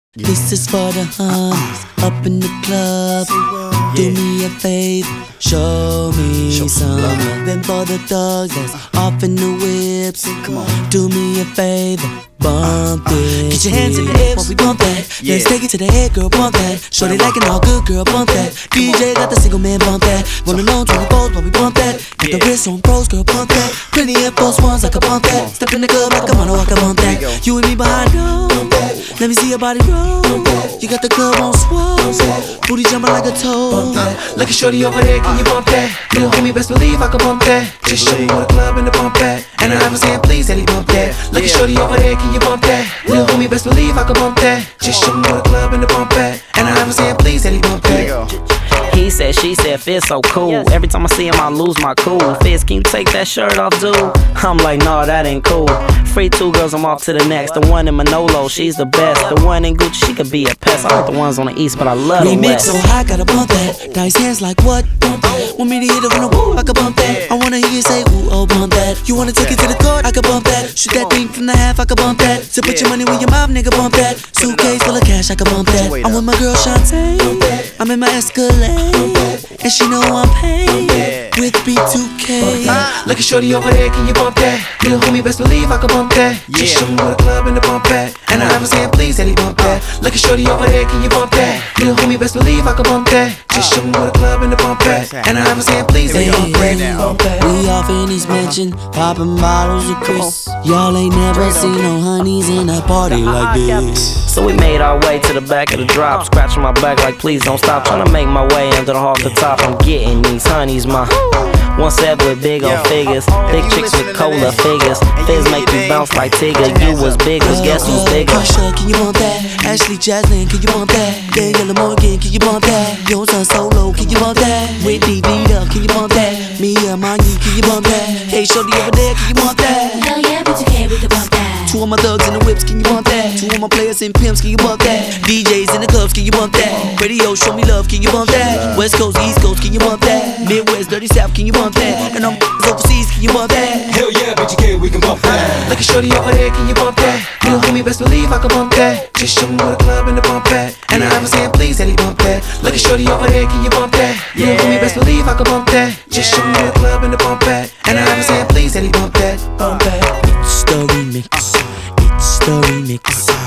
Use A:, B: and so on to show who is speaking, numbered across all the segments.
A: This is for the honeys up in the club. Do me a favor, show me some. Then for the thugs that's off in the whips, do me a favor, bump this. Get your hands in the air while we bump that. Let's take it to the head, girl, bump that. Show they like it all good, girl, bump that. DJ got the single man, bump that. Rolling on 24s while we bump that. Get the wrist on pros, girl, bump that. Plenty of false ones, I can bump that. Step in the club like a model, I can bump that. You and me behind, go. Let me see your body roll. You got the club on swole. Booty jumping like a toad.
B: Look at shorty over there, can you bump that? Little homie, best believe I can bump that. Just show me where the club and the bump at. And I was saying, please, Ellie, bump that. Look at shorty over there, can you bump that? Little homie, best believe I can bump that. Just show me where the club and the bump at. And I was saying, please, Ellie, bump that.
C: He said, she said, Fizz so cool. Every time I see him, I lose my cool. Fizz, can you take that shirt off, dude? I'm like, nah, that ain't cool. Free two girls, I'm off to the next. The one in Manolo, she's the best. The one in Gucci, she could be a pest. I like the ones on the east, but I love the west.
A: Remix so high, gotta bump that. Dice hands like what? Bump that. Want me to hit it from the woo? I can bump that. I wanna hear you say ooh, oh, bump that. You wanna take it to the court? I can bump that. Shoot that thing from the half, I can bump that. So put your money where your mouth, nigga, bump that. Suitcase full of cash, I can bump that. I'm with my girl Shantae. I'm in my Escalade, and she know I'm paid with B2K.
B: Look at shorty over there, can you bump that? Little homie, best believe I can bump that. Just show me where the club and the bump at. And I was saying, please, Ellie, bump that. Look at shorty over there, can you bump that? Little homie, best believe I can bump that. Just show me where the club and the bump at. And I was saying, please, Ellie, bump that.
A: We off in East Mansion, popping bottles of Chris. Y'all ain't never seen no honeys in a party like this.
C: So we made our way to the back of the drop, scratching my back like please don't stop. Trying to make my way under the off the top. I'm getting these honeys, my one set with big old figures, thick chicks with cola figures. Fizz make you bounce like Tigger. You was bigger, guess who's bigger?
A: Usher, can you bump that? Ashley Jasmine, can you bump that? Daniela Morgan, can you bump that? Young Son Solo, can you bump that? Whitney Vita, can you bump that? Mia Mani, can you bump that? Hey, shorty over there, can you bump that?
D: Hell yeah, B2K, we can bump that.
A: Two of my thugs in the whips, can you bump that? Two of my players and pimps, can you bump that? DJs in the clubs, can you bump that? Radio, show me love, can you bump that? West Coast, East Coast, can you bump that? Midwest, Dirty South, can you bump that? And I'm overseas, can you bump that?
B: Hell yeah, B2K, we can bump that. Look at shorty over there, can you bump that? Little homie, best believe I can bump that. Just show me where the club and the bump at. And I was saying, please, Ellie, bump that. Look at shorty over there, can you bump that? Little homie, best believe I can bump that. Just show me where the club and the bump at. And I was saying, please, Ellie, bump that.
A: Bump that. It's the remix. It's the remix.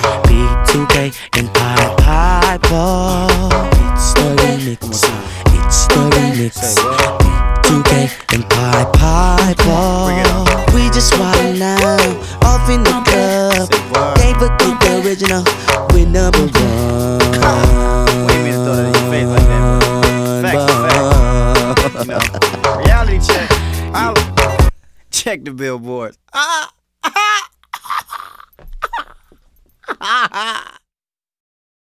A: B2K and Piper. It's the remix. It's the remix. B2K and Piper. We just riding now, off in the club. Can't forget the original. We're number one.
E: Wait a minute, throw that in your face like that. Fact. You know, reality check. Check the billboards.